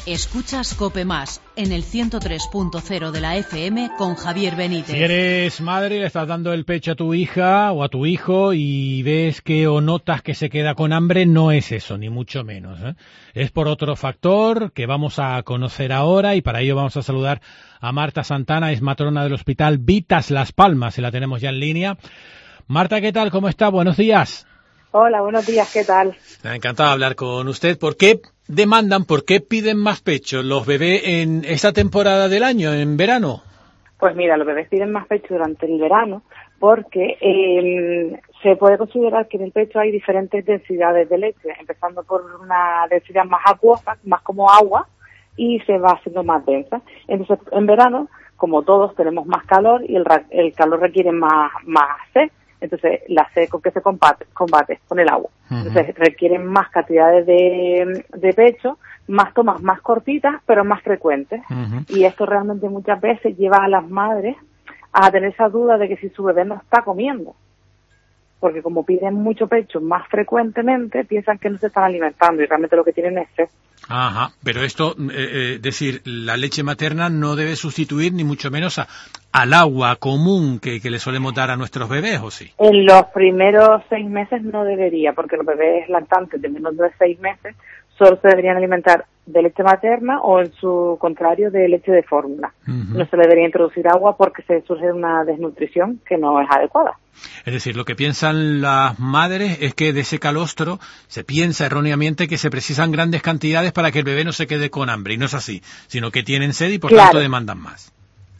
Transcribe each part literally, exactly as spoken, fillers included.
Escuchas COPE Más en el ciento tres punto cero de la F M con Javier Benítez. Si eres madre, le estás dando el pecho a tu hija o a tu hijo y ves que o notas que se queda con hambre, no es eso, ni mucho menos, ¿eh? Es por otro factor que vamos a conocer ahora y para ello vamos a saludar a Marta Santana, es matrona del Hospital Vitas Las Palmas y la tenemos ya en línea. Marta, ¿qué tal? ¿Cómo está? Buenos días. Hola, buenos días, ¿qué tal? Me ha encantado hablar con usted. ¿Por qué demandan, por qué piden más pecho los bebés en esta temporada del año, en verano? Pues mira, los bebés piden más pecho durante el verano porque eh, se puede considerar que en el pecho hay diferentes densidades de leche, empezando por una densidad más acuosa, más como agua, y se va haciendo más densa. Entonces, en verano, como todos, tenemos más calor y el, el calor requiere más, más sed. Entonces, la sed con que se combate, combate con el agua. Uh-huh. Entonces, requieren más cantidades de, de pecho, más tomas más cortitas, pero más frecuentes. Uh-huh. Y esto realmente muchas veces lleva a las madres a tener esa duda de que si su bebé no está comiendo. Porque como piden mucho pecho más frecuentemente, piensan que no se están alimentando y realmente lo que tienen es sed. Ajá, pero esto, es eh, eh, decir, la leche materna no debe sustituir ni mucho menos a, al agua común que, que le solemos dar a nuestros bebés, ¿o sí? En los primeros seis meses no debería, porque los bebés lactantes de menos de seis meses solo se deberían alimentar de leche materna o, en su contrario, de leche de fórmula. Uh-huh. No se le debería introducir agua porque se surge una desnutrición que no es adecuada. Es decir, lo que piensan las madres es que de ese calostro se piensa erróneamente que se precisan grandes cantidades para que el bebé no se quede con hambre, y no es así, sino que tienen sed y por claro. tanto demandan más.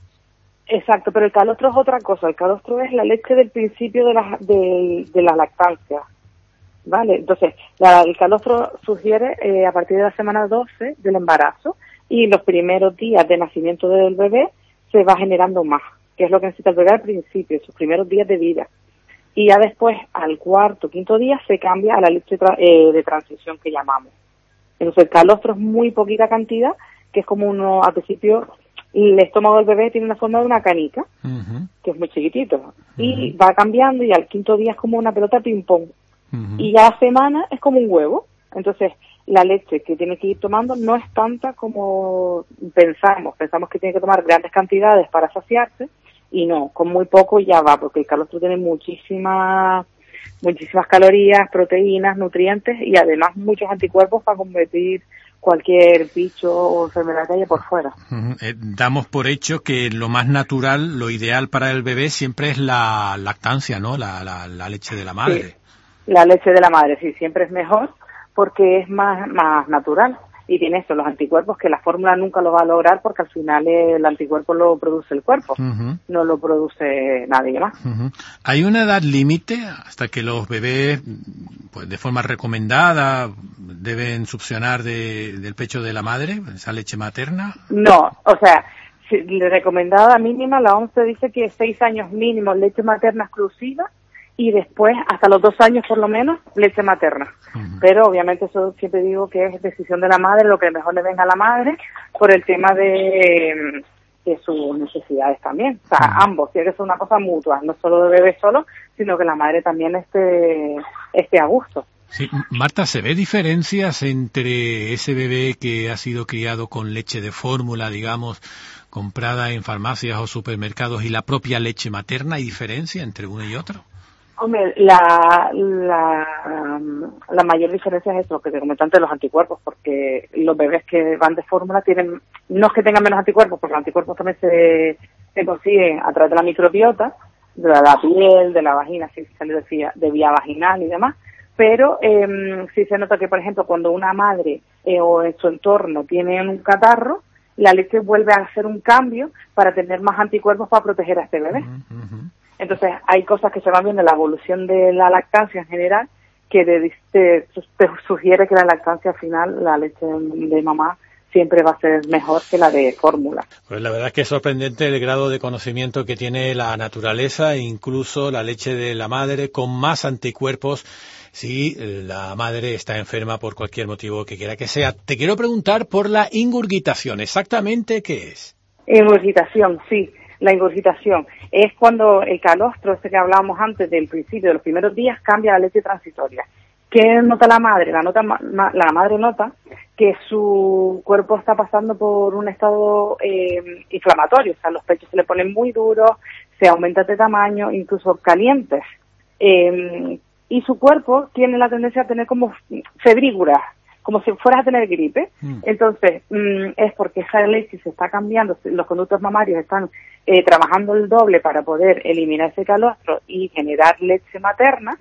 Exacto, pero el calostro es otra cosa. El calostro es la leche del principio de la, de, de la lactancia. Vale, entonces la, el calostro sugiere eh, a partir de la semana doce del embarazo y los primeros días de nacimiento del bebé se va generando más, que es lo que necesita el bebé al principio, sus primeros días de vida. Y ya después, al cuarto, quinto día, se cambia a la leche tra- eh, de transición que llamamos. Entonces el calostro es muy poquita cantidad, que es como uno, al principio, el estómago del bebé tiene una forma de una canica, uh-huh. que es muy chiquitito, uh-huh. y va cambiando y al quinto día es como una pelota ping-pong. Uh-huh. Y ya la semana es como un huevo. Entonces, la leche que tiene que ir tomando no es tanta como pensamos. Pensamos que tiene que tomar grandes cantidades para saciarse, y no, con muy poco ya va, porque el calostro tiene muchísimas, muchísimas calorías, proteínas, nutrientes y además muchos anticuerpos para combatir cualquier bicho o enfermedad que haya por fuera. Uh-huh. Eh, damos por hecho que lo más natural, lo ideal para el bebé siempre es la lactancia, ¿no? La, la, la leche de la madre. Sí. La leche de la madre, sí, siempre es mejor porque es más más natural y tiene eso, los anticuerpos que la fórmula nunca lo va a lograr porque al final el anticuerpo lo produce el cuerpo, uh-huh. no lo produce nadie más. Uh-huh. ¿Hay una edad límite hasta que los bebés, pues de forma recomendada, deben succionar de, del pecho de la madre, esa leche materna? No, o sea, si, recomendada mínima, la O M S dice que seis años mínimo leche materna exclusiva, y después, hasta los dos años por lo menos, leche materna. Uh-huh. Pero obviamente eso siempre digo que es decisión de la madre, lo que mejor le venga a la madre, por el tema de, de sus necesidades también. O sea, uh-huh. ambos, tiene que ser una cosa mutua, no solo de bebé solo, sino que la madre también esté, esté a gusto. Sí, Marta, ¿se ve diferencias entre ese bebé que ha sido criado con leche de fórmula, digamos, comprada en farmacias o supermercados, y la propia leche materna? ¿Hay diferencia entre uno y otro? Hombre, la, la, la mayor diferencia es eso, que te comenté antes, los anticuerpos, porque los bebés que van de fórmula tienen, no es que tengan menos anticuerpos, porque los anticuerpos también se, se consiguen a través de la microbiota, de la, la piel, de la vagina, si sale de vía, de vía vaginal y demás, pero eh, sí se nota que, por ejemplo, cuando una madre eh, o en su entorno tiene un catarro, la leche vuelve a hacer un cambio para tener más anticuerpos para proteger a este bebé. Uh-huh, uh-huh. Entonces, hay cosas que se van viendo en la evolución de la lactancia en general que te, te, te sugiere que la lactancia final, la leche de mamá, siempre va a ser mejor que la de fórmula. Pues la verdad es que es sorprendente el grado de conocimiento que tiene la naturaleza, incluso la leche de la madre, con más anticuerpos si la madre está enferma por cualquier motivo que quiera que sea. Te quiero preguntar por la ingurgitación. ¿Exactamente qué es? Ingurgitación, sí. La ingurgitación es cuando el calostro, este que hablábamos antes del principio, de los primeros días, cambia a la leche transitoria. ¿Qué nota la madre? La, nota, la madre nota que su cuerpo está pasando por un estado eh, inflamatorio, o sea, los pechos se le ponen muy duros, se aumenta de tamaño, incluso calientes. Eh, y su cuerpo tiene la tendencia a tener como febrículas, como si fueras a tener gripe. Mm. Entonces, mmm, es porque esa leche se está cambiando, los conductos mamarios están eh, trabajando el doble para poder eliminar ese calostro y generar leche materna,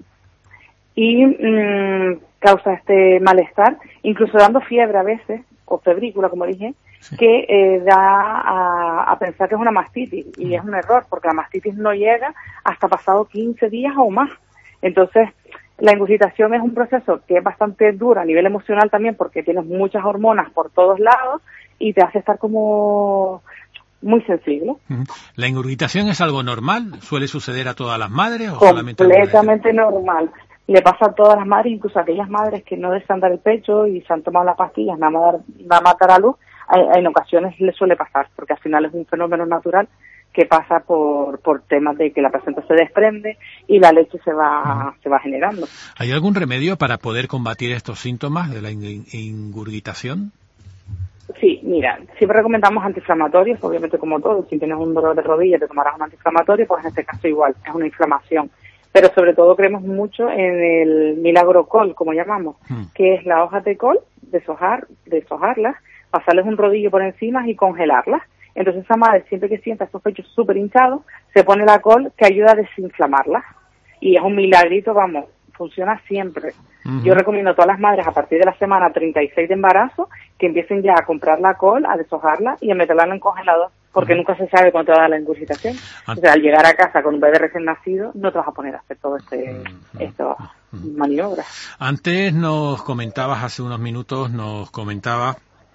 y mmm, causa este malestar, incluso dando fiebre a veces, o febrícula, como dije, sí. que eh, da a, a pensar que es una mastitis, y mm. es un error, porque la mastitis no llega hasta pasado quince días o más. Entonces, la ingurgitación es un proceso que es bastante duro a nivel emocional también, porque tienes muchas hormonas por todos lados y te hace estar como muy sensible. ¿La ingurgitación es algo normal? ¿Suele suceder a todas las madres o solamente a algunas? Completamente normal. Le pasa a todas las madres, incluso a aquellas madres que no desean dar el pecho y se han tomado las pastillas nada más a matar a luz. En ocasiones les suele pasar, porque al final es un fenómeno natural que pasa por por temas de que la placenta se desprende y la leche se va uh-huh. se va generando. ¿Hay algún remedio para poder combatir estos síntomas de la ingurgitación? Sí, mira, siempre recomendamos antiinflamatorios, obviamente como todo, si tienes un dolor de rodilla te tomarás un antiinflamatorio, pues en este caso igual, es una inflamación. Pero sobre todo creemos mucho en el milagro col, como llamamos, uh-huh. que es la hoja de col, deshojar, deshojarlas, pasarles un rodillo por encima y congelarlas. Entonces esa madre, siempre que sienta estos pechos súper hinchados, se pone la col que ayuda a desinflamarlas. Y es un milagrito, vamos, funciona siempre. Uh-huh. Yo recomiendo a todas las madres a partir de la semana treinta y seis de embarazo que empiecen ya a comprar la col, a deshojarla y a meterla en el congelador, porque uh-huh. nunca se sabe cuánto va a dar la ingurgitación. Uh-huh. O sea, al llegar a casa con un bebé recién nacido, no te vas a poner a hacer todo este, uh-huh. estas uh-huh. maniobras. Antes nos comentabas, hace unos minutos, nos comentabas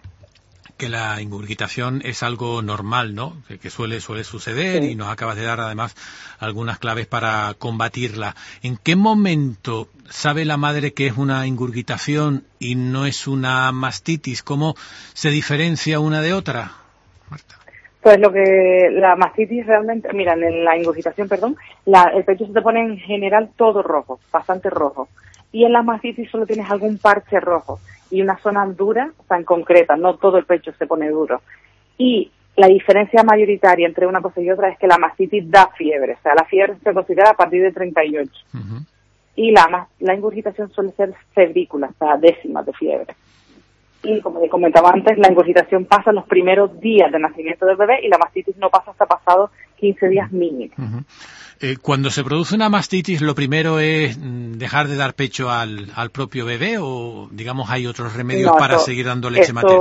que la ingurgitación es algo normal, ¿no? Que, que suele suele suceder sí. y nos acabas de dar además algunas claves para combatirla. ¿En qué momento sabe la madre que es una ingurgitación y no es una mastitis? ¿Cómo se diferencia una de otra, Marta? Pues lo que la mastitis realmente, mira, en la ingurgitación, perdón, la, el pecho se te pone en general todo rojo, bastante rojo. Y en la mastitis solo tienes algún parche rojo y una zona dura, tan concreta, no todo el pecho se pone duro. Y la diferencia mayoritaria entre una cosa y otra es que la mastitis da fiebre, o sea, la fiebre se considera a partir de treinta y ocho. Uh-huh. Y la, la ingurgitación suele ser febrícula, o sea, décimas de fiebre. Y como te comentaba antes, la ingurgitación pasa los primeros días de nacimiento del bebé y la mastitis no pasa hasta pasados quince días mínimo. Uh-huh. Eh, cuando se produce una mastitis, ¿lo primero es dejar de dar pecho al, al propio bebé o, digamos, hay otros remedios no, para eso, seguir dando leche eso, materna?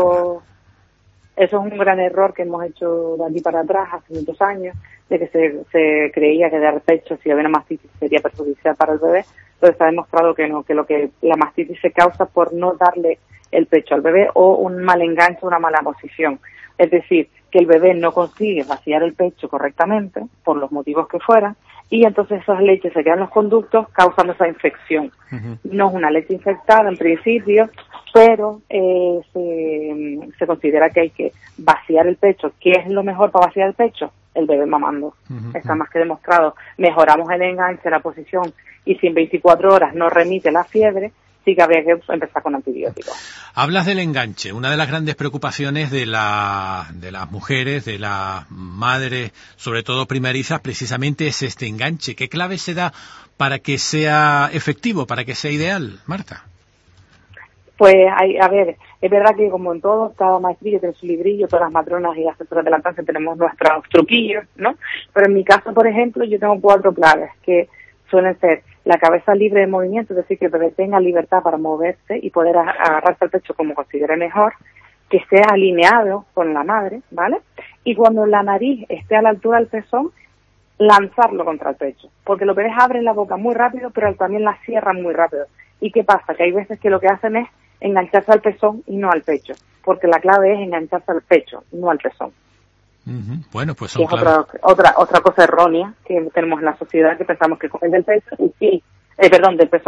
Eso es un gran error que hemos hecho de aquí para atrás hace muchos años, de que se, se creía que dar pecho si había una mastitis sería perjudicial para el bebé, pero está demostrado que no, que lo que la mastitis se causa por no darle el pecho al bebé o un mal enganche, una mala posición. Es decir, que el bebé no consigue vaciar el pecho correctamente, por los motivos que fueran, y entonces esas leches se quedan en los conductos causando esa infección. Uh-huh. No es una leche infectada en principio, pero eh, se, se considera que hay que vaciar el pecho. ¿Qué es lo mejor para vaciar el pecho? El bebé mamando. Uh-huh. Está más que demostrado. Mejoramos el enganche, la posición, y si en veinticuatro horas no remite la fiebre, sí que habría que empezar con antibióticos. Hablas del enganche. Una de las grandes preocupaciones de, la, de las mujeres, de las madres, sobre todo primerizas, precisamente es este enganche. ¿Qué clave se da para que sea efectivo, para que sea ideal, Marta? Pues, hay, a ver, es verdad que como en todo, cada maestrillo tiene su librillo, todas las matronas y asesoras de lactancia tenemos nuestros truquillos, ¿no? Pero en mi caso, por ejemplo, yo tengo cuatro claves que suelen ser la cabeza libre de movimiento, es decir, que el bebé tenga libertad para moverse y poder agarrarse al pecho como considere mejor, que esté alineado con la madre, ¿vale? Y cuando la nariz esté a la altura del pezón, lanzarlo contra el pecho, porque los bebés abren la boca muy rápido, pero también la cierran muy rápido. ¿Y qué pasa? Que hay veces que lo que hacen es engancharse al pezón y no al pecho, porque la clave es engancharse al pecho, no al pezón. Uh-huh. Bueno, pues son que es otra, otra otra cosa errónea que tenemos en la sociedad, que pensamos que coger del pecho y sí, eh, perdón, del pezón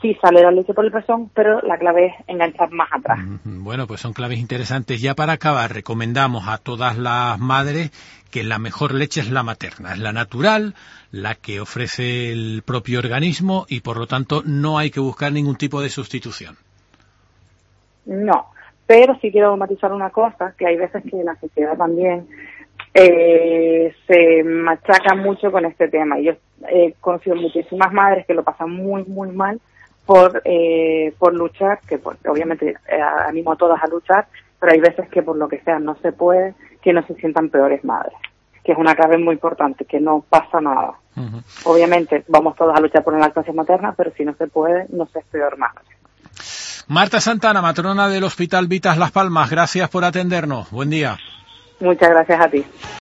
sí sale la leche por el pezón, pero la clave es enganchar más atrás. Bueno, pues son claves interesantes. Ya para acabar, recomendamos a todas las madres que la mejor leche es la materna, es la natural, la que ofrece el propio organismo y por lo tanto no hay que buscar ningún tipo de sustitución. No, pero sí quiero matizar una cosa, que hay veces que la sociedad también eh, se machaca mucho con este tema. Yo he conocido muchísimas madres que lo pasan muy, muy mal por eh, por luchar, que pues, obviamente eh, animo a todas a luchar, pero hay veces que por lo que sea no se puede, que no se sientan peores madres, que es una clave muy importante, que no pasa nada. Uh-huh. Obviamente vamos todos a luchar por la lactancia materna, pero si no se puede, no se es peor madre. Marta Santana, matrona del Hospital Vitas Las Palmas, gracias por atendernos. Buen día. Muchas gracias a ti.